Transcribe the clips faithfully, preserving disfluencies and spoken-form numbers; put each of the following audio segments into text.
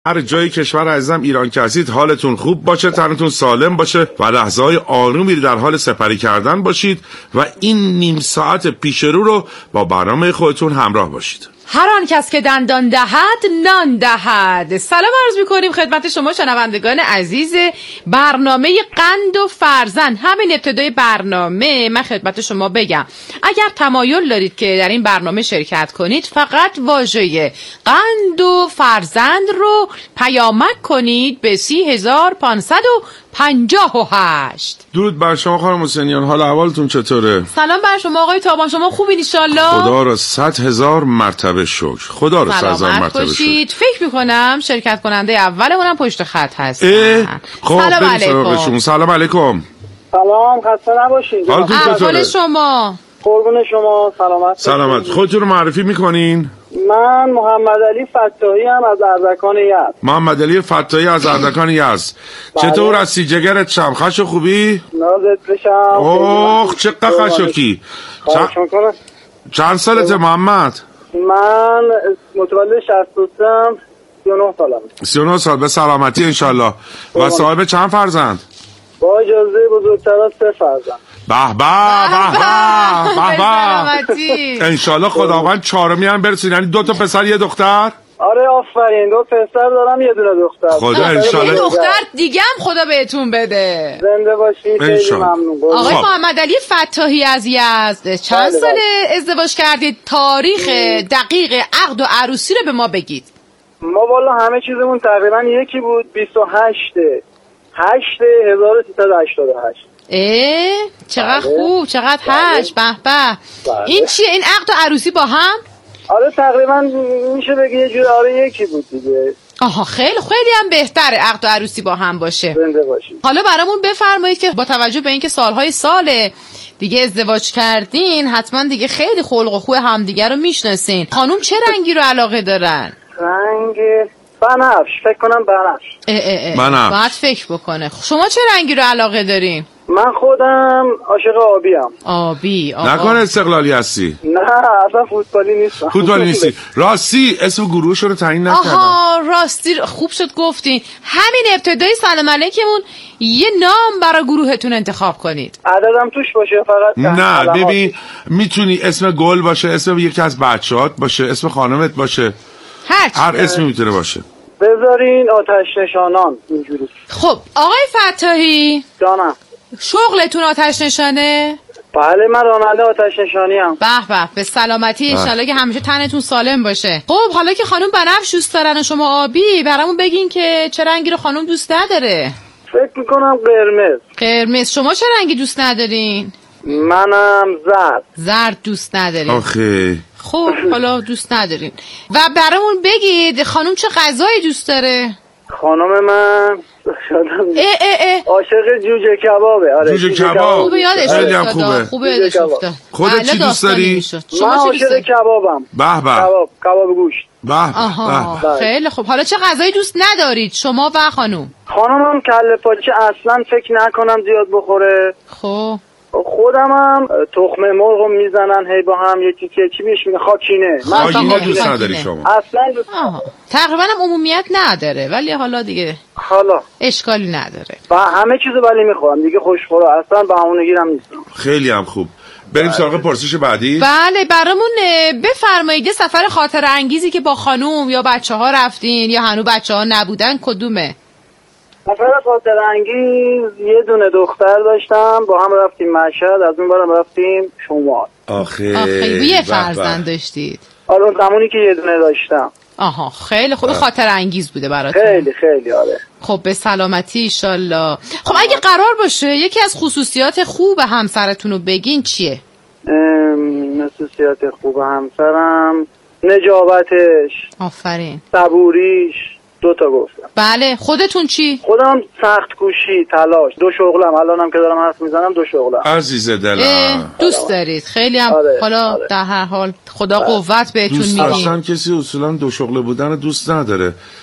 هر جای کشور عزیزم ایران که هستید حالتون خوب باشه، تنتون سالم باشه و لحظه‌های آرومی در حال سپری کردن باشید و این نیم ساعت پیش رو رو با برنامه خودتون همراه باشید. هر آن کس که دندان دهد نان دهد. سلام عرض می‌کنیم خدمت شما شنوندگان عزیز برنامه قند و فرزند. همین ابتدای برنامه من خدمت شما بگم اگر تمایل دارید که در این برنامه شرکت کنید فقط واژه قند و فرزند رو پیامک کنید به سی هزار پانصد و پنجاه و هشت. درود بر شما خانم حسینیان، حال احوالتون چطوره؟ سلام بر شما آقای تابان، شما خوبین ان شاء الله؟ خدا را صد هزار مرتبه شکر. خدا را صد هزار مرتبه شکر. فکر می‌کنم شرکت کننده اولمونم پشت خط هست. خب سلام علیکم. سلام علیکم. سلام، خسته نباشید. احوال شما؟ قربون شما، سلامت. سلامت. خودتون رو معرفی می‌کنین؟ من محمد علی فتاحی ام از اردکان یزد. محمد علی فتاحی از اردکان یزد. چطور هستی جگرت؟ شم خشو خوبی؟ نازت بشم. اوه چه خشوکی. چند, چند سالته محمد؟ من متولد شصت و سه ام، سی و نه سالم. سی و نه سال. به سلامتی انشالله. و صاحب چند فرزند؟ با اجازه بزرگترها سه فرزند. به به به به به. انشالله خداوند چهارمی هم برسید، یعنی دو تا پسر یه دختر. آره آفرین، دو پسر دارم یه دونه دختر. خدا انشالله یه دختر دیگه هم خدا بهتون بده. زنده باشید، خیلی ممنون. آقای محمد علی فتاحی از یزد چند سال ازدواج کردید؟ تاریخ دقیق عقد و عروسی رو به ما بگید. ما والا همه چیزمون تقریبا یکی بود. بیست و هشت هشت هزار و سیصد و هشتاد و هشت. اه چقدر خوب، چقدر هشت. به به. این چیه؟ این عقد و عروسی با هم؟ آره تقریبا میشه بگی یه جور آره یکی بود دیگه. آها خیلی خیلی هم بهتره عقد و عروسی با هم باشه. زنده باشید. حالا برامون بفرمایید که با توجه به اینکه سالهای ساله دیگه ازدواج کردین حتما دیگه خیلی خلق و خو همدیگه رو میشناسین. خانوم چه رنگی رو علاقه دارن؟ رنگ بنفش، فکر کنم بنفش. بنفش. باید فکر بکنه. شما چه رنگی رو علاقه دارین؟ من خودم عاشق آبی ام. آبی. آبی. نکنه استقلالی هستی؟ نه اصلا فوتبالی نیستم. فوتبالی نیستی. راستی اسم گروهش رو تعیین نکردم. آها راستی خوب شد گفتین. همین ابتدای سلام علیکمون یه نام برای گروهتون انتخاب کنید. عددم توش باشه فقط؟ نه ببین میتونی اسم گل باشه، اسم یکی از بچه‌هات باشه، اسم خانمت باشه، هر هر اسمی میتونه باشه. بذارین آتش نشانان اینجوری. خب آقای فتاحی جانم، شغلتون آتش نشانه؟ بله من راننده آتش نشانی ام. به به. به سلامتی انشالله که همیشه تنتون سالم باشه. خب حالا که خانم بنفش دوست دارن و شما آبی، برامون بگین که چه رنگی رو خانم دوست نداره؟ فکر میکنم قرمز. قرمز. شما چه رنگی دوست ندارین؟ منم زرد. زرد دوست ندارین. آخه خب حالا دوست ندارین. و برامون بگید خانم چه غذایی دوست داره؟ خانم من اه اه اه. عاشق جوجه کبابه. آره جوجه کباب. خوبه یادش خیلی هم افتاد. خوبه. خوبه یادش افتاد. خودت چی دوست داری؟ من عاشق کبابم. به به. کباب، کباب گوشت. به آها خیلی خوب. حالا چه غذایی دوست ندارید شما و خانم؟ خانمم کله پاچه اصلا فکر نکنم زیاد بخوره. خب خودم هم تخم مرغ میزنن هی با هم یکی که چی میش میگه خاکینه. من خاکینه دوست نداری شما؟ اصلا دوست تقریبا هم عمومیت نداره ولی حالا دیگه حالا اشکالی نداره. و همه چیزو ولی میخورم دیگه، خوشخوره اصلا بهونه‌گیرم نیستم. خیلی هم خوب. بریم سراغ پرسش بعدی. بله برامون بفرمایید یه سفر خاطره انگیزی که با خانوم یا بچه ها رفتین یا هنوز بچه ها نبودن کدومه؟ سفر خاطره انگیز یه دونه دختر داشتم، با هم رفتیم مشهد، از اون برم رفتیم شمال. آخه آخه یه فرزند داشتید؟ حالا زمانی که یه دونه داشتم. آها خیلی خوب. خاطره انگیز بوده براتون؟ خیلی خیلی آره. خب به سلامتی ایشالله. خب اگه قرار باشه یکی از خصوصیات خوب همسرتون رو بگین چیه؟ خصوصیات خوب همسرم نجابتش. آفرین. صبوریش. دو تا گفتم. بله. خودتون چی؟ خودم سخت کوشی، تلاش، دو شغلم. الانم که دارم حرف میزنم دو شغلم. عزیز دلم دوست دارید خیلی هم. آره. حالا آره. در هر حال خدا قوت بهتون میدین. دوست داشتن کسی اصولا دو شغله بودن دوست نداره.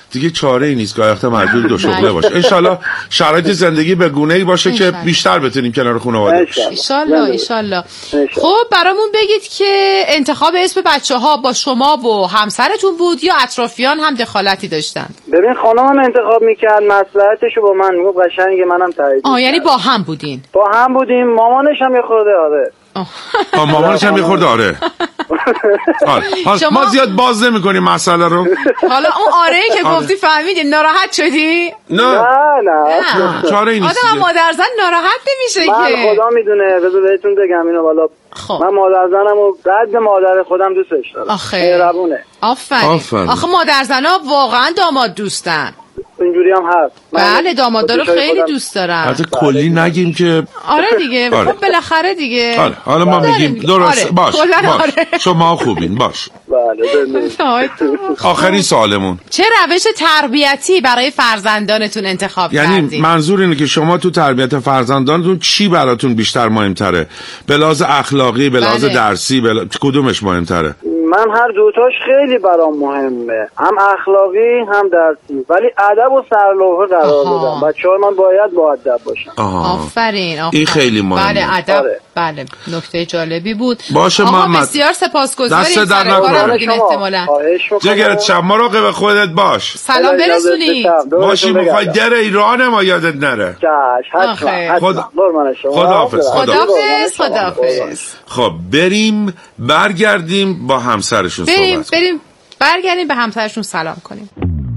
دیگه چاره ای نیست، گاهی وقتا مجبور دو شغله باشه. انشالله شرایط زندگی به گونه‌ای باشه که بیشتر بتونیم کنار خانواده باشیم. انشالله انشالله. خب برامون بگید که انتخاب اسم بچه‌ها با شما و همسرتون بود یا اطرافیان هم دخالتی داشتن؟ ببین خانمم انتخاب میکرد، مصلحتشو با من میگفت، قشنگ منم تایید. آه یعنی با هم بودین؟ با هم بودیم، مامانش هم یه خورده آره. آه مامانش هم یه خورده آره. آره. شما... ما زیاد باز نمی کنیم مسئله رو. حالا اون آره که گفتی فهمیدی ناراحت شدی؟ نه نه نه چاره ای نیست. آدم مادر زن ناراحت نمیشه که. من خدا میدونه، بذار بهتون بگم اینو والا. خب. من مادر زنم و قد مادر خودم دوستش دارم. آخه مهربونه. آفرین. آخه مادر زنا واقعا داماد دوستن. اینجوری هم هست. بله دامادا رو خیلی دوست دارم. حتی کلی نگیم که آره دیگه. آره. خب بالاخره دیگه. آره. حالا ما میگیم درست آره. باش. باش. آره. شما خوبین باش. بله. آخرین سوالمون. چه روش تربیتی برای فرزندانتون انتخاب یعنی کردید؟ یعنی منظور اینه که شما تو تربیت فرزندانتون چی براتون بیشتر مهمتره؟ به لحاظ اخلاقی، به لحاظ بله. درسی، به لحاظ... کدومش مهمتره؟ من هر دوتاش خیلی برام مهمه، هم اخلاقی هم درسی، ولی ادب و سرلوحه قرار دادم. بچه‌ها من باید با ادب باشن. آفرین. این خیلی مهمه. بله ادب. آره. بله نکته جالبی بود. باشه محمد. بسیار سپاسگزاریم. دست در نکنه. احتمالاً. جگرت شب مراقب خودت باش. سلام برسونی. باشی میخوای در ایران ما یادت نره. خدا خداحافظ. خداحافظ. خداحافظ. خب بریم برگردیم با همسرشون صحبت بریم کنیم. بریم برگردیم به همسرشون سلام کنیم.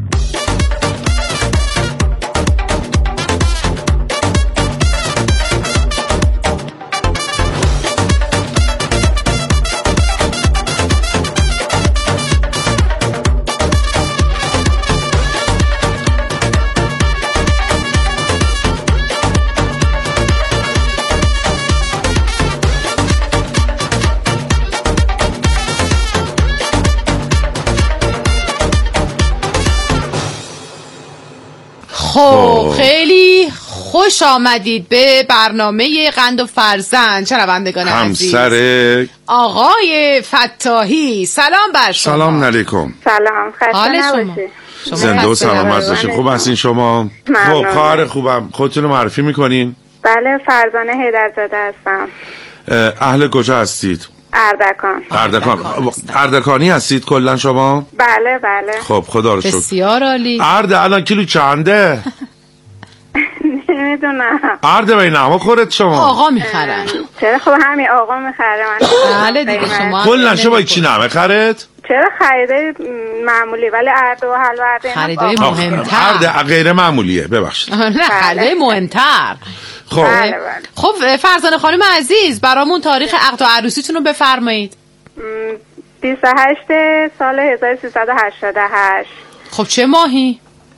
خب خیلی خوش آمدید به برنامه قند و فرزند شنوندگان عزیز. همسر آقای فتاحی سلام بر شما. سلام علیکم. سلام خسته نباشید. زنده و سلامت باشین. خوب هستین شما؟ خب خواهر خوبم، خودتون رو معرفی میکنین؟ بله فرزانه حیدرزاده هستم. اهل کجا هستید؟ اردکان. اردکان. اردکانی هستید کلا شما؟ بله بله. خب خدا رو شکر. بسیار عالی. ارد الان کیلو چنده؟ نمیدونم. ارد بین نما خورد شما؟ آقا میخرن. چرا خب همین آقا میخره من. بله دیگه شما. کلا شما چی نمه خرید؟ چرا خریده معمولی ولی ارد و حلوا ارد خریده مهمتر. ارد غیر معمولیه ببخشید. نه خریده مهمتر. خب بله بله. خب فرزانه خانم عزیز برامون تاریخ عقد و عروسیتون رو بفرمایید. بیست و هشت سال هزار و سیصد و هشتاد و هشت. خب چه ماهی؟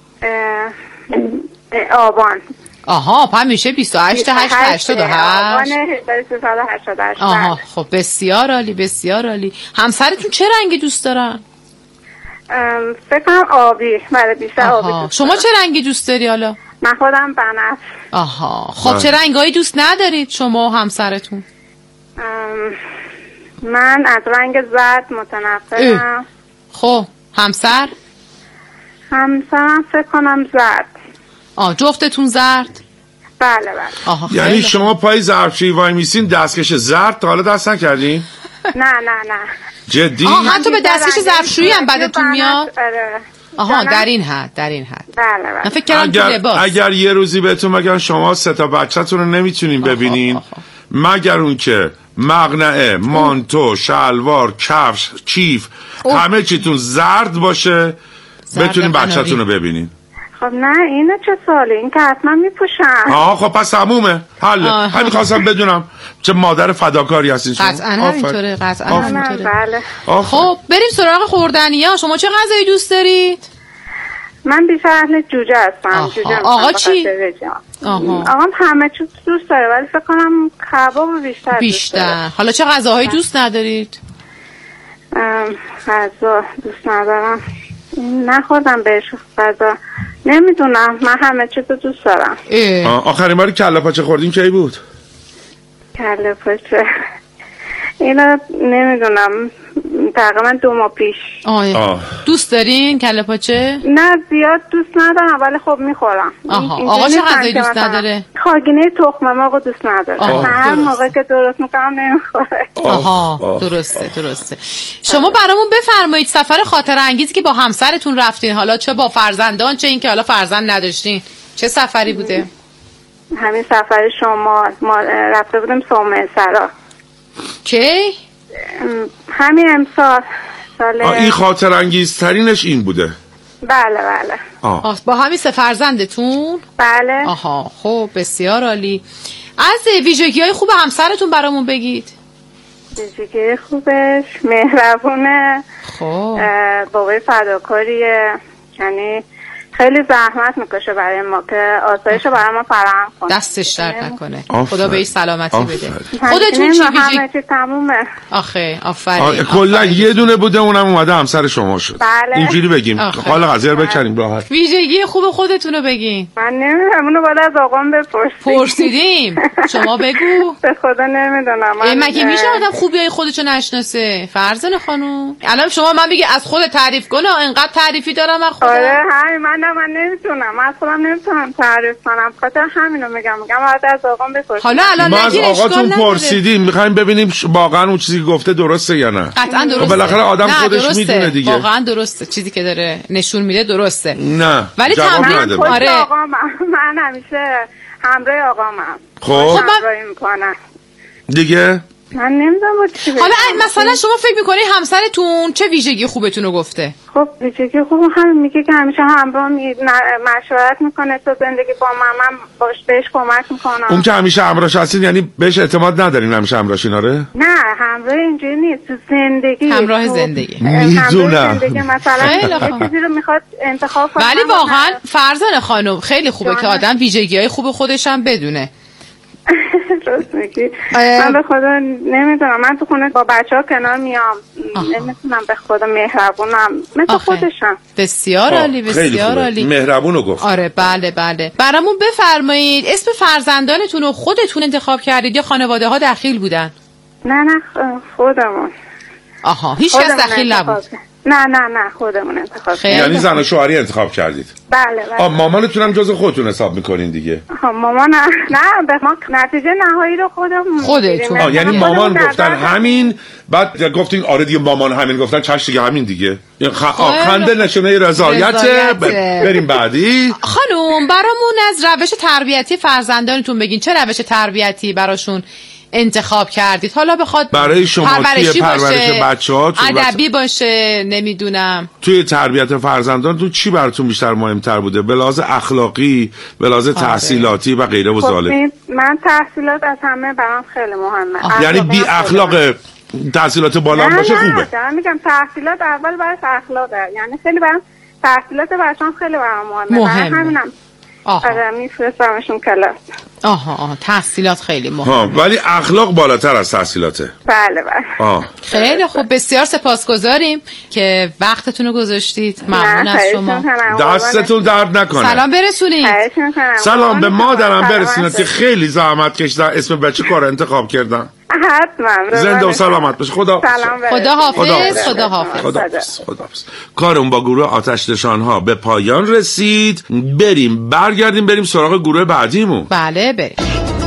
آبان. آها پس میشه بیست و هشت هشت هشتاد و هشت. آبان هزار و سیصد و هشتاد و هشت. آها خب بسیار عالی بسیار عالی. همسرتون چه رنگی دوست دارن؟ فکر کنم آبی. برای بیشتر آبی دوست شما چه رنگی دوست داری حالا؟ من خودم بنفش. آها خب چه رنگایی دوست ندارید شما و همسرتون؟ من از رنگ زرد متنفرم. خب همسر؟ همسرم فکر کنم زرد. آه جفتتون زرد؟ بله بله. آها یعنی شما پای ظرفشویی وای میسین دستکش زرد تا حالا دست نکردین؟ نه نه نه. جدی؟ آها حتی به دستکش ظرفشویی هم بدتون میاد؟ آها در این حد در این حد. بله بله. من فکر کردم تو لباس. اگر یه روزی بهتون بگن شما سه تا بچه‌تون رو نمیتونین ببینین مگر اون که مقنعه، مانتو، شلوار، کفش، کیف همه چیتون زرد باشه بتونین بچه‌تون رو ببینین. خب نه اینه چه سالی این که حتما میپوشن. آه خب پس تمومه حل. همین خواستم بدونم چه مادر فداکاری هستین شما. قطعا همینطوره قطعا همینطوره. بله. خب بریم سراغ خوردنیا. شما چه غذایی دوست دارید؟ من بیشتر اهل جوجه هستم. جوجه. آقا چی؟ آها. آقام همه چیز دوست داره ولی فکر کنم کباب بیشتر بیشتر. حالا چه غذاهایی دوست ندارید؟ غذا دوست ندارم. نخوردم بهش غذا. نمیدونم من همه چیز رو دوست دارم. آخرین باری کله پاچه خوردین کی بود؟ کله پاچه اینا نمیدونم تقریبا دو ماه پیش. آه. آه. دوست دارین کله پاچه؟ نه زیاد دوست ندارم ولی خب میخورم. آها. آقا چه غذایی دوست نداره؟ خاگینه تخم مرغ دوست نداره. آه. هر موقع که درست میکنم نمیخوره. آها آه. درسته درسته. شما برامون بفرمایید سفر خاطر انگیزی که با همسرتون رفتین، حالا چه با فرزندان چه این که حالا فرزند نداشتین، چه سفری بوده؟ همین سفر شما ما رفته بودیم سومه سرا. کی؟ همین امسال سال. این خاطر انگیزترینش این بوده؟ بله بله. آه. آه. با همین سه فرزندتون؟ بله. آها خب بسیار عالی. از ویژگی‌های خوب همسرتون برامون بگید. ویژگی خوبش مهربونه. خب بابای فداکاریه، یعنی خیلی زحمت میکشه برای ما که آسایش رو برای ما فراهم کنه. دستش درد نکنه. آفر. خدا بهش سلامتی آفر. بده. خودتون چی ویژگی؟ همه چی تمومه. آخه آفرین. کلا یه دونه بوده اونم اومده همسر شما شد. بله. اینجوری بگیم حالا قضیه رو بکنیم راحت. ویژگی خوب خودتون رو بگین. من نمیدونم، اونو باید از آقام بپرسید. پرسیدیم. شما بگو. به خدا نمیدونم. مگه میشه آدم خوبیای خودشو نشناسه؟ فرزانه خانم الان شما من بگی از خود تعریف کنه، انقدر تعریفی دارم از خودم. آره همین من من نمیتونم، من خودم نمیتونم تعریف کنم، خاطر همینو میگم میگم باید از آقام بپرسید. حالا الان ما از آقاتون پرسیدیم، میخوایم ببینیم واقعا اون چیزی که گفته درسته یا نه. قطعا درسته. بالاخره آدم خودش میدونه دیگه. واقعا درسته، چیزی که داره نشون میده درسته. نه ولی تمرین آره آقا من, من همیشه همراه آقامم. خب همراهی میکنم دیگه. من نمیدونم با چی بگم. حالا مثلا شما فکر میکنی همسرتون چه ویژگی خوبتون رو گفته؟ خب ویژگی خوب همین میگه که همیشه همراه می مشورت میکنه تو زندگی با من، من باش بهش کمک میکنم. اون که همیشه همراهش هستین یعنی بهش اعتماد ندارین همیشه همراهشین؟ آره نه همراه اینجوری نیست، تو زندگی همراه زندگی میدونم مثلا یه چیزی رو میخواد انتخاب کنه. ولی واقعا فرزانه خانم خیلی خوبه که آدم ویژگی‌های خوب خودش هم بدونه. راست میگی. من به خدا نمیدونم، من تو خونه با بچه ها کنار میام، نمیتونم به خدا مهربونم مثل خودشم. بسیار عالی بسیار عالی. مهربونو گفت. آره بله بله. برامون بفرمایید اسم فرزندانتون رو خودتون انتخاب کردید یا خانواده ها دخیل بودن؟ نه نه خودمون. آها هیچ کس دخیل نبود؟ نه نه نه خودمون انتخاب کردیم. یعنی زن و شوهری انتخاب کردید؟ بله بله. آ مامانتون هم جز خودتون حساب میکنین دیگه؟ آها مامان نه به ما نتیجه نهایی رو خودمون خودتون. آ یعنی مامان گفتن همین، بعد گفتین آره دیگه مامان همین گفتن چش دیگه همین دیگه. خ... خنده نشونه رضایت. بریم بعدی. خانم برامون از روش تربیتی فرزندانتون بگین، چه روش تربیتی براشون انتخاب کردید؟ حالا بخواد برای شما توی پرورش بچه‌ها ادبی باشه، نمیدونم توی تربیت فرزندانتون چی براتون بیشتر مهمتر بوده؟ به لحاظ اخلاقی، به لحاظ تحصیلاتی و غیره و ذالک؟ من تحصیلات از همه برام خیلی مهمه. یعنی بی اخلاق تحصیلات بالا نه باشه نه خوبه؟ نه میگم تحصیلات اول برای اخلاقه، یعنی خیلی برام تحصیلات بچه‌ام خیلی برام مهمه. مهمه. همینم آره میفرستمشون کلاس. آها آها تحصیلات خیلی مهمه ولی اخلاق بالاتر از تحصیلاته. بله بله. آه. خیلی خوب بسیار سپاسگزاریم که وقتتون رو گذاشتید. ممنون از شما. دستتون درد نکنه. سلام برسونید. سلام به مادرم برسونید که خیلی زحمت کشیدن اسم بچه کار انتخاب کردن. حتما. زنده و سلامت باشه. خدا خدا حافظ. خدا حافظ. خدا حافظ. خدا حافظ. کارم با گروه آتش نشان ها به پایان رسید. بریم برگردیم بریم سراغ گروه بعدیمون. بله بریم.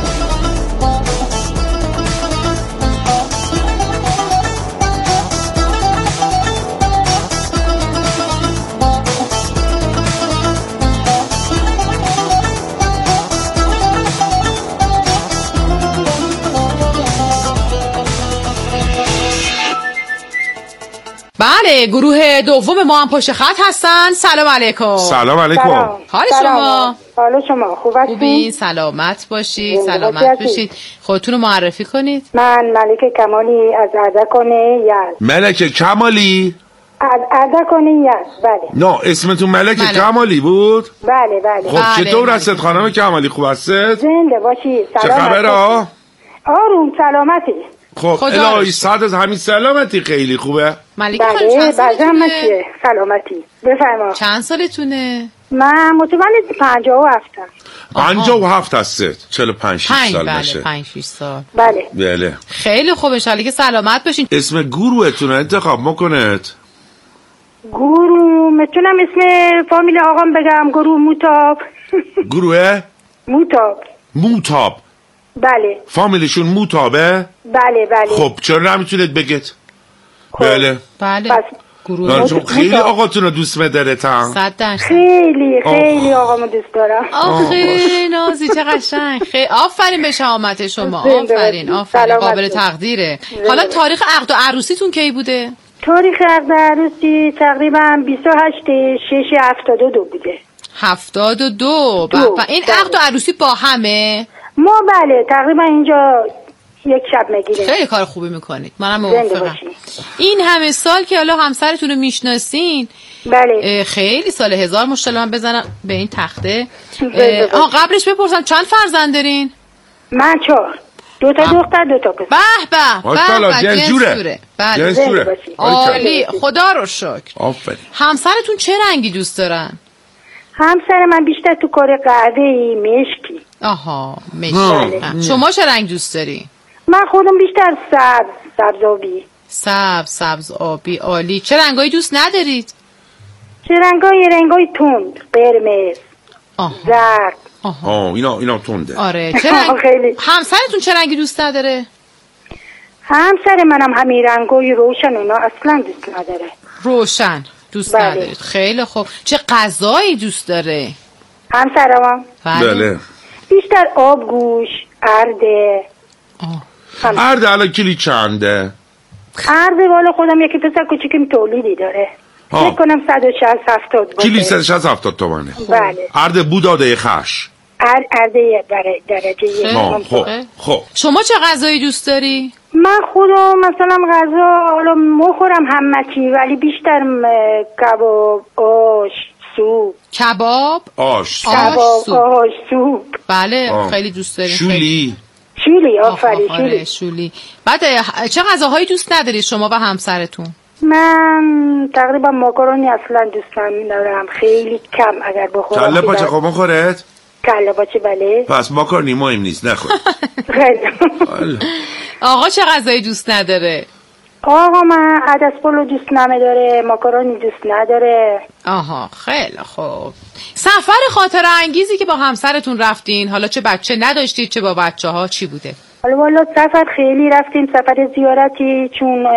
بله گروه دوم ما هم پشت خط هستن. سلام علیکم. سلام علیکم. حال شما؟ حال شما خوب هستین؟ خوبین؟ سلامت باشید. سلامت باشید. خودتون رو معرفی کنید. من ملک کمالی از اردکان یزد. ملک کمالی؟ از اردکان یزد. بله. نه اسمتون ملک ملک. کمالی بود؟ بله بله. خب بله، چطور بله. هستید خانم کمالی؟ خوب هستید؟ زنده باشی. چه خبره ها؟ آروم سلامتی. خب الهی صد از همین سلامتی خیلی خوبه. ملکه خانم بله چند سالتونه؟ سلامتی بفرما. چند سالتونه؟ من متولد پنجاه و هفتم. پنجاه و هفت هست. چهل و پنج شش سال بله میشه. پنج شش سال. بله بله. خیلی خوب، ان شاءالله که سلامت باشین. اسم گروهتون رو انتخاب میکنید؟ گروه میتونم اسم فامیل آقام بگم؟ گروه موتاب. گروه موتاب. موتاب. بله. فامیلشون موتابه؟ بله بله. خب چرا نمیتونید بگید؟ بله بله. پس گروه چون خیلی آقاتون رو دوست می‌داره تا صد درصد. خیلی خیلی آقامو دوست دارم. آخه نازی چه قشنگ. خیلی آفرین به شهامت شما. آفرین آفرین، قابل تقدیره. حالا تاریخ عقد و عروسیتون کی بوده؟ تاریخ عقد عروسی تقریبا بیست و هشت شش هفتاد و دو بوده. هفتاد و دو. و این عقد و عروسی با همه؟ ما بله تقریبا اینجا یک شب میگیره. خیلی کار خوبی میکنید، منم موافقم. این همه سال که حالا همسرتون رو میشناسین، بله خیلی سال هزار مشتاق من بزنم به این تخته. آها قبلش بپرسم چند فرزند دارین؟ من چهار، دو تا دختر دو تا پسر. به به ماشاءالله جنسوره. بله جنسوره. عالی، خدا رو شکر. آفرین. همسرتون چه رنگی دوست دارن؟ همسر من بیشتر تو کار قهوه‌ای مشکی. آها مشکی. شما چه رنگ دوست داری؟ من خودم بیشتر سبز، سبز آبی. سبز، سبز آبی، عالی. چه رنگایی دوست ندارید؟ چه رنگایی؟ رنگای تند، قرمز، زرد. آها اینا اینا تنده. آره چه رنگ؟ همسرتون چه رنگی دوست نداره؟ همسر منم همین رنگای روشن اونا اصلا دوست نداره. روشن دوست بله. ندارید. خیلی خوب. چه غذایی دوست داره؟ همسرم بله. بیشتر آبگوش، ارده. ارده الان کلی چنده؟ ارده والا خودم یکی پسر کوچیکم تولیدی داره. فکر کنم صد و شصت هفتاد باشه. کلی صد و شصت هفتاد تومنه. بله. ارده بوداده خش. ار ارده درجه یک. خب خب. شما چه غذایی دوست داری؟ من خودم مثلا غذا حالا مخورم همه چی، ولی بیشتر کباب، آش، سوپ. کباب، آش، کباب، آش، سوپ. بله آه. خیلی دوست داریم. شولی. شولی آفرین شولی. شولی. بعد چه غذاهایی دوست نداری شما و همسرتون؟ من تقریبا ماکارونی اصلا دوست ندارم، خیلی کم اگر بخورم. کله پاچه خواه مخورد؟ کله پاچه بله. پس ماکارونی مهم نیست نخور. آقا چه غذایی دوست نداره؟ آقا من عدس پلو دوست نداره، ماکارونی دوست نداره. آها خیلی خوب. سفر خاطر انگیزی که با همسرتون رفتین، حالا چه بچه نداشتید چه با بچه ها، چی بوده؟ حالا والا سفر خیلی رفتیم، سفر زیارتی، چون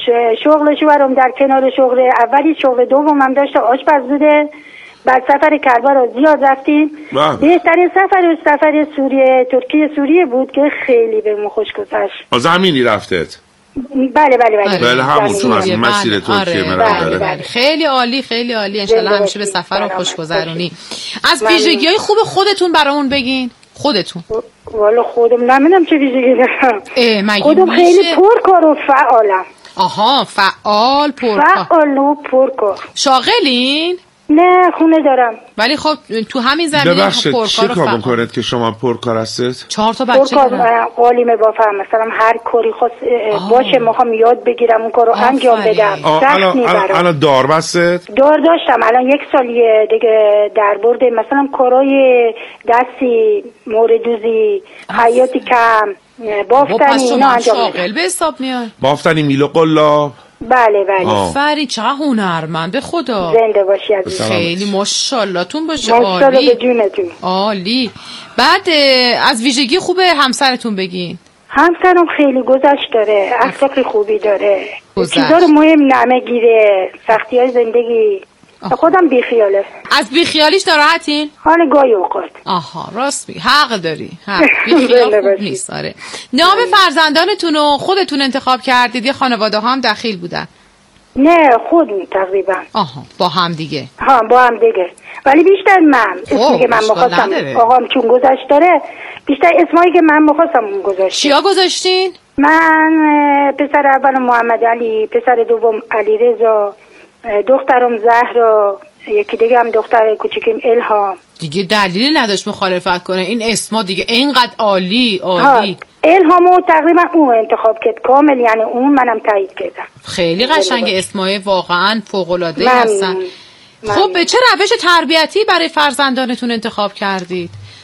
شغل شوهرم در کنار شغل اولی شغل دومم داشته آشپز بوده. بعد سفر کربلا رو زیاد رفتیم. بهترین سفر سفر سوریه ترکیه سوریه بود که خیلی بهمون خوش گذشت. از همینی رفتید؟ بله بله بله. بله همون چون از مسیر ترکیه مرا داره. خیلی عالی خیلی عالی. انشالله همیشه به سفر رو خوش گذرونی. از ویژگی‌های خوب خودتون برامون بگین. خودتون. والا خودم نمیدونم چه ویژگی دارم. خودم خیلی پرکار و فعالم. آها فعال پرکار. فعال و پرکار. شاغلین؟ نه خونه دارم. ولی خب تو همین زمینه ببخشید چه کار میکنید که شما پرکار هستید؟ چهار تا بچه دارم. قالیمه بافم مثلا هر کاری خواست باشه میخوام یاد بگیرم اون کارو انجام بدم. الان الان دار بستید؟ دار داشتم الان یک سالیه دیگه در برده، مثلا کارای دستی، موردوزی، حیاتی کم، بافتنی اینا انجام میدم. شاغل به حساب میاد. بافتنی میلو قلاب. بله بله. فری چه هنرمند به خدا. زنده باشی عزیز. خیلی ماشاءالله تون باشه. عالی. به جونتون. عالی. بعد از ویژگی خوب همسرتون بگین. همسرم خیلی گذشت داره، اخلاق خوبی داره. چیزا رو مهم نمیگیره، سختی‌های زندگی. خودم بیخیاله. از بیخیالیش ناراحتین؟ حالا گاهی اوقات. آها راست میگی، حق داری. حق. بیخیال خوب نیست. آره. نام فرزندانتون رو خودتون انتخاب کردید یا خانواده ها هم دخیل بودن؟ نه خودم تقریبا. آها با هم دیگه. ها با هم دیگه. ولی بیشتر من اسمی که من می‌خواستم آقام چون گذاشت داره، بیشتر اسمایی که من می‌خواستم اون گذاشت. چیا گذاشتین؟ من پسر اول محمد علی، پسر دوم علیرضا، دخترم زهرا، یکی دیگه هم دختر کوچیکم الهام. دیگه دلیلی نداشت مخالفت کنه. این اسما دیگه اینقدر عالی عالی. الهامو تقریبا اون انتخاب کرد کامل، یعنی اون منم تایید کردم. خیلی قشنگ اسمای واقعا فوق‌العاده هستن. خب به چه روش تربیتی برای فرزندانتون انتخاب کردید؟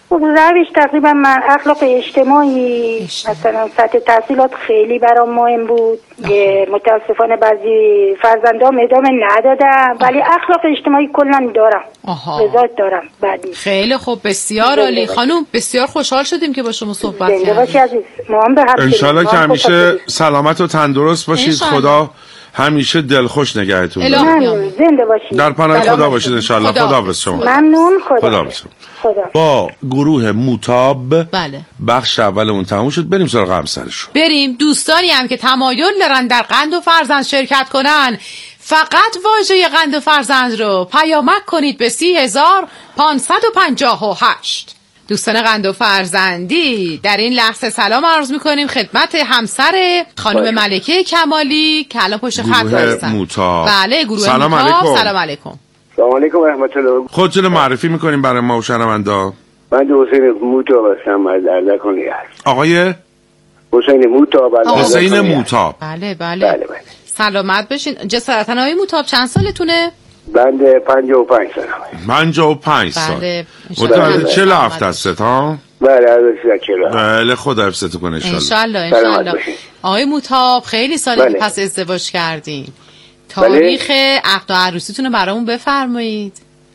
خب روش تقریبا من اخلاق اجتماعی مثلا سطح تحصیلات خیلی برام مهم بود. متاسفانه بعضی فرزندام ادامه ندادم ولی اخلاق اجتماعی کلا دارم. بذات دارم. بعدی خیلی خوب، بسیار عالی خانم، بسیار خوشحال شدیم که با شما صحبت کردیم. زنده باشی عزیز. ما هم به هم انشالله که همیشه سلامت و تندرست باشید. خدا همیشه دلخوش نگهتون داره. زنده باشید. در پناه خدا باشید انشالله. خدا حافظ شما. ممنون. خدا خدا حافظ. با گروه موتاب بله. بخش اول اون تموم شد. بریم سراغ همسرشون. بریم. دوستانی هم که تمایل دارن در قند و فرزند شرکت کنن فقط واژه قند و فرزند رو پیامک کنید به سی هزار پانصد و پنجاه و هشت. دوستان قند و فرزندی، در این لحظه سلام عرض میکنیم خدمت همسر خانم ملکه کمالی که الان پشت خط هستن. موتاب. بله گروه سلام موتاب. علیکم. سلام علیکم. سلام علیکم و رحمت الله. خودتون معرفی میکنیم برای ما و شنوندا. من حسین موتاب هستم از اردکان یزد. آقای حسین موتاب از حسین موتاب. بله بله. بله بله. سلامت بشین. جسارتاً آقای موتاب چند سالتونه؟ بنده پنجاه و پنج سالمه. پنجاه و پنج سال. بله. متولد چهل هفت هستت ها؟ بله از چهل. بله خدا حفظتون کنه انشالله. انشالله. آقای موتاب خیلی سالی بله. پس ازدواج کردین. تاریخ عقد و عروسیتون رو برامون بفرمایید.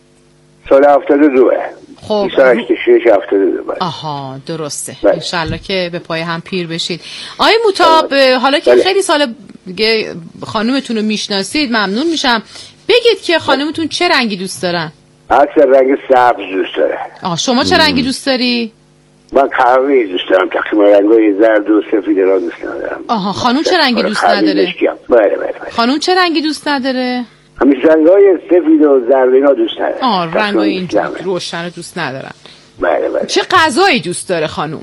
سال هفتاد و دو. خب بیست و هشت شش هفتاد و دو. آها درسته. بله. انشالله که به پای هم پیر بشید. آقای موتاب حالا که بله. خیلی سال دیگه خانومتون رو میشناسید ممنون میشم بگید که خانومتون چه رنگی دوست دارن؟ اکثر رنگ سبز دوست داره. آه شما چه رنگی دوست داری؟ من قهوه‌ای دوست دارم. تقریبا رنگای زرد و سفید را دوست ندارم. آها خانوم چه رنگی دوست نداره؟ بله بله بله. خانوم چه رنگی دوست نداره؟ همین رنگای سفید و زرد اینا دوست ندارم. آه رنگای اینجوری روشن دوست ندارن. بله بله. چه غذایی دوست داره خانوم؟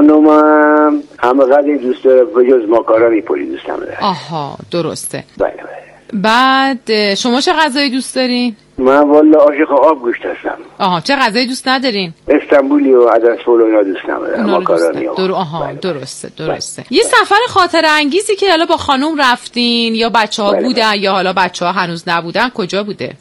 خانومم همه غذایی دوست داره به جز ماکارونی پلی دوست نداره. آها درسته. بله بله. بعد شما چه غذایی دوست دارین؟ من والا عاشق آب گوشت هستم. آها چه غذایی دوست ندارین؟ استانبولی و عدس فول و اینا دوست ندارم. ماکارونی. در... آها بله. درسته درسته. بله. یه سفر خاطره انگیزی که حالا با خانوم رفتین یا بچه‌ها بله. بودن یا حالا بچه‌ها هنوز نبودن کجا بوده؟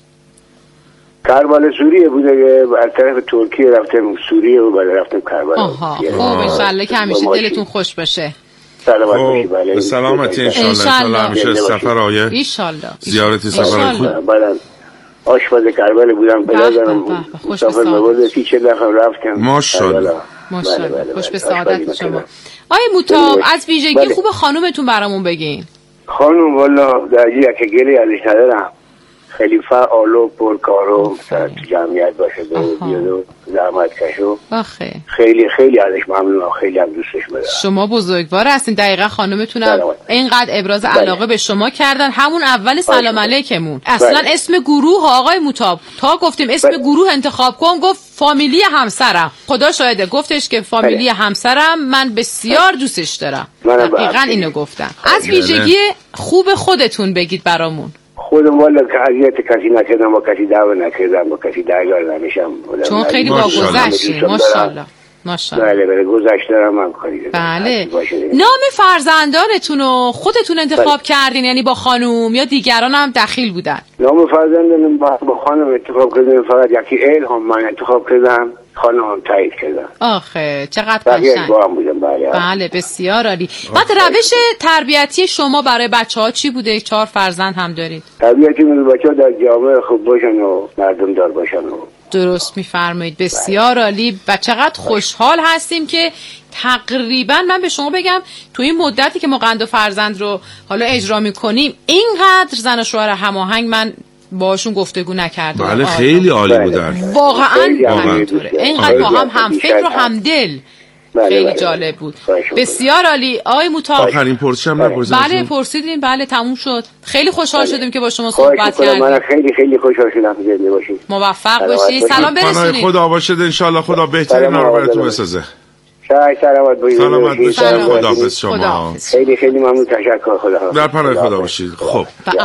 کربلا سوریه بوده که از طرف ترکیه رفتم سوریه و بعد رفتم کربلا. آها خب انشالله که همیشه دلتون خوش باشه. سلامت باشی. بله. به سلامتی انشالله. انشالله همیشه سفر آیه. انشالله. زیارتی سفر خوب. بعدم آشپز کربلا بودم پدرم مسافر مبارد سی چه دفعه رفتم. ماشاءالله. ماشاءالله. خوش به سعادت شما. آیه موتاب از ویژگی خوب خانومتون برامون بگین. خانوم والا در یک گلی ازش ندارم. خیلی فعال و پرکارو تو جمعیت باشه و بیاد و زحمت کشو. آخه خیلی خیلی ازش ممنونم. خیلی هم دوستش می‌دارم. شما بزرگوار هستین. دقیقاً خانومتونم اینقدر ابراز علاقه به شما کردن همون اول سلام علیکمون. اصلا بله. اسم گروه آقای موتاب تا گفتیم اسم بله. گروه انتخاب کن گفت فامیلی همسرم. خدا شاهده گفتش که فامیلی بله. همسرم من بسیار دوستش دارم. دقیقاً اینو گفتم. از ویژگی خوب خودتون بگید برامون. خودم والا که اذیت کسی نکردم و کسی دعوا نکردم و کسی درگار نمیشم. چون خیلی با گذشتی ماشاءالله. ماشاءالله. بله بله گذشته دارم من کاری. بله. نام فرزندانتون رو خودتون انتخاب بله. کردین یعنی با خانوم یا دیگران هم دخیل بودن؟ نام فرزندانم با, با خانوم انتخاب کردم. فقط یکی الهام من انتخاب کردم. خانم تایید کردن. آخه چقدر قشنگ. بله. بله بسیار عالی. بعد روش تربیتی شما برای بچه‌ها چی بوده؟ چهار فرزند هم دارید. تربیتی من بچه‌ها در جامعه خوب باشن و مردم دار باشن و درست میفرمایید. بسیار عالی. و چقدر خوشحال هستیم که تقریبا من به شما بگم تو این مدتی که ما قند و فرزند رو حالا اجرا می‌کنیم اینقدر زن و شوهر هماهنگ من باشون گفتگو نکردم. بله خیلی عالی بودن. واقعا همینطوره. اینقدر با هم هم فکر و هم دل. خیلی جالب بود. بسیار عالی. آقای موتاب آخرین پرسشم نپرسیدین؟ بله پرسیدین. بله تموم شد. خیلی خوشحال شدیم که با شما صحبت کردیم. من خیلی خیلی خوشحال شدم. زنده باشید. موفق باشید. سلام برسونید. خدا باشد ان شاء الله. خدا بهترین رو براتون بسازه. سلامت باشید. سلامت باشید. خداحافظ شما. خیلی خیلی ممنون. تشکر. خدا. در پناه خدا باشید. خب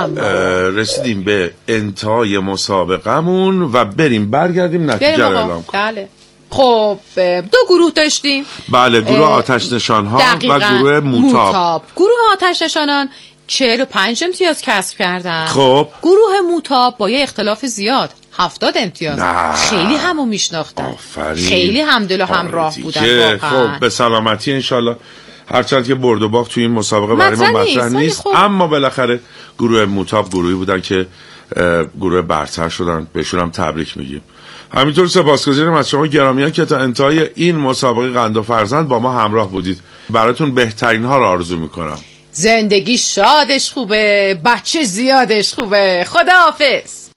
رسیدیم به انتهای مسابقمون و بریم برگردیم نتیجه رو اعلام کنیم. بله. خب دو گروه داشتیم. بله گروه آتش نشان ها و گروه موتاب. موتاب. گروه آتش نشانان چهل و پنج امتیاز کسب کردن. خب گروه موتاب با یه اختلاف زیاد هفتاد امتیاز. نه. خیلی همو میشناختن، آفرین. خیلی همدل و همراه بودن واقعا. خب به سلامتی انشالله. هرچند که برد و باخت توی این مسابقه برای ما مطرح نیست، خب. اما بالاخره گروه موتاب گروهی بودن که گروه برتر شدن، بهشون هم تبریک میگیم. همینطور سپاسگزاریم از شما گرامیان که تا انتهای این مسابقه قند و فرزند با ما همراه بودید. براتون بهترین ها رو آرزو میکنم. زندگی شادش خوبه، بچه زیادش خوبه. خداحافظ.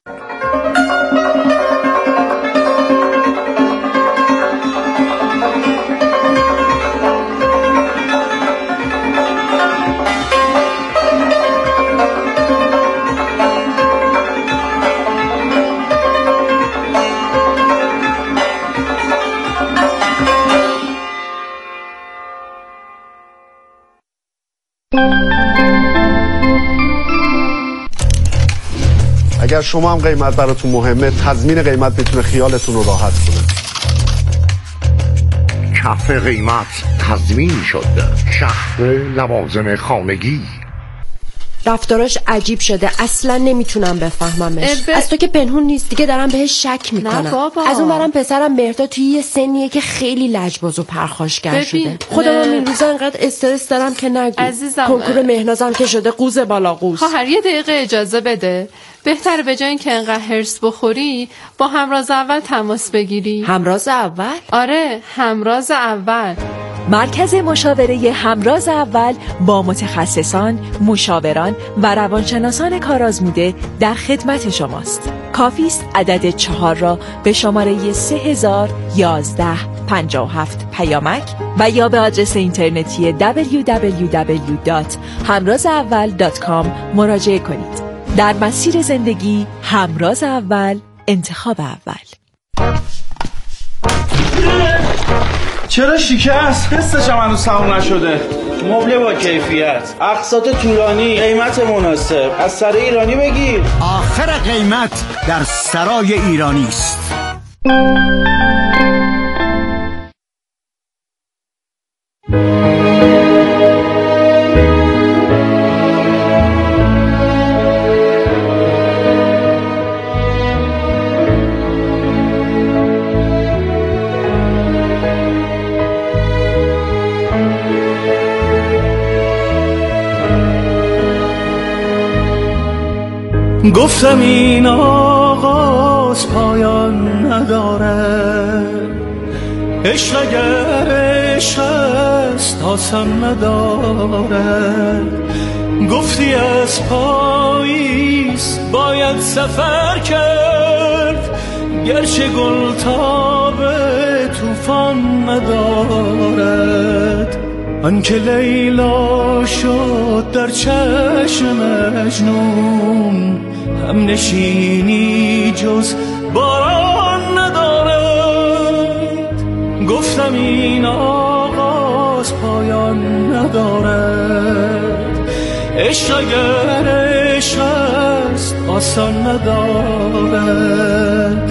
اگر شما هم قیمت براتون مهمه، تضمین قیمت میتونه خیالتون رو راحت کنه. کف قیمت تضمین شد. شهر لوازم خانگی. رفتاراش عجیب شده، اصلا نمیتونم بفهممش. ب... از تو که پنهون نیست دیگه، دارم بهش شک میکنم. از اون برم پسرم مهرداد توی یه سنیه که خیلی لجباز و پرخاشگر شده. خودم این روزا انقدر استرس دارم که نگو. عزیزم کنکور مهنازم که شده قوز بالا قوز. خواهر یه دقیقه اجازه بده. بهتره به جای اینکه انقدر هرس بخوری با همراز اول تماس بگیری. همراز اول؟ آره، همراز اول. مرکز مشاوره همراز اول با متخصصان، مشاوران و روانشناسان کارآزموده در خدمت شماست. کافی است عدد چهار را به شماره سه هزار یازده پنجاه و هفت پیامک و یا به آدرس اینترنتی دبلیو دبلیو دبلیو دات همراز اول دات کام مراجعه کنید. در مسیر زندگی همراز اول، انتخاب اول. چرا شکست؟ قسطش هم هنوز تموم نشده. مبل با کیفیت، اقساط طولانی، قیمت مناسب. از سرای ایرانی بگیر. آخر قیمت در سرای ایرانی است. گفتم این آغاز پایان نداره، عشق اگر عشق است آسان نداره. گفتی از پاییز باید سفر کرد، گرچه گل تاب طوفان ندارد. آنکه لیلا شد در چشم مجنون، هم نشینی جز باران ندارد. گفتم این آغاز پایان ندارد، عشق اگر عشق است آسان ندارد.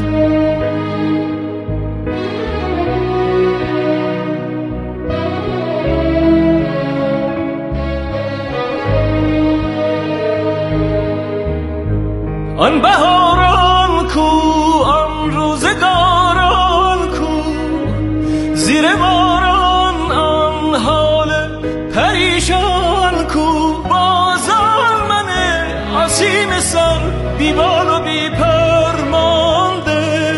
آن بهاران کو، آن روزگاران کو، زیر باران آن حال پریشان کو. بازان من آسیم سر بی بال و بی پر مانده،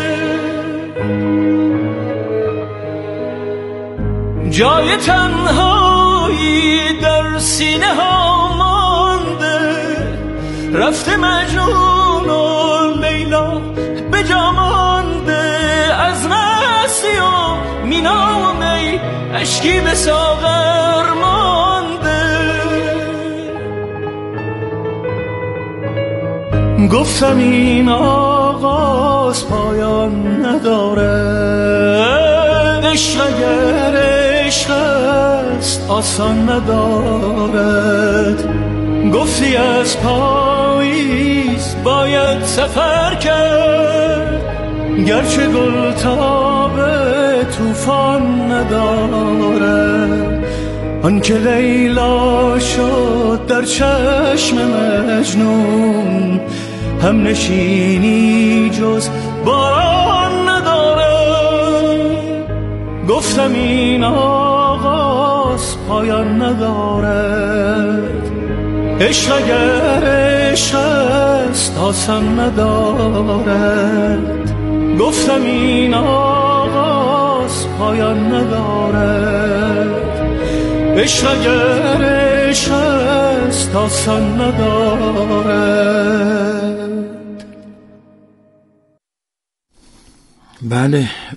جای تنهایی در سینه ها مانده. رفته مجنون لیلا به جا مانده، از مستی و مینا و می اشکی به ساغر مانده. گفتم این آغاز پایان نداره، عشق اگر عشق است آسان ندارد. گفتی از پاییز باید سفر کرد، گرچه گل تاب طوفان ندارد. آنکه لیلا شد در چشم مجنون، هم نشینی جز باران نداره. گفتم این آغاز پایان ندارد، عشق اگر عشق است آسان ندارد. گفتم این آغاز پایان ندارد، عشق اگر عشق است آسان ندارد. بله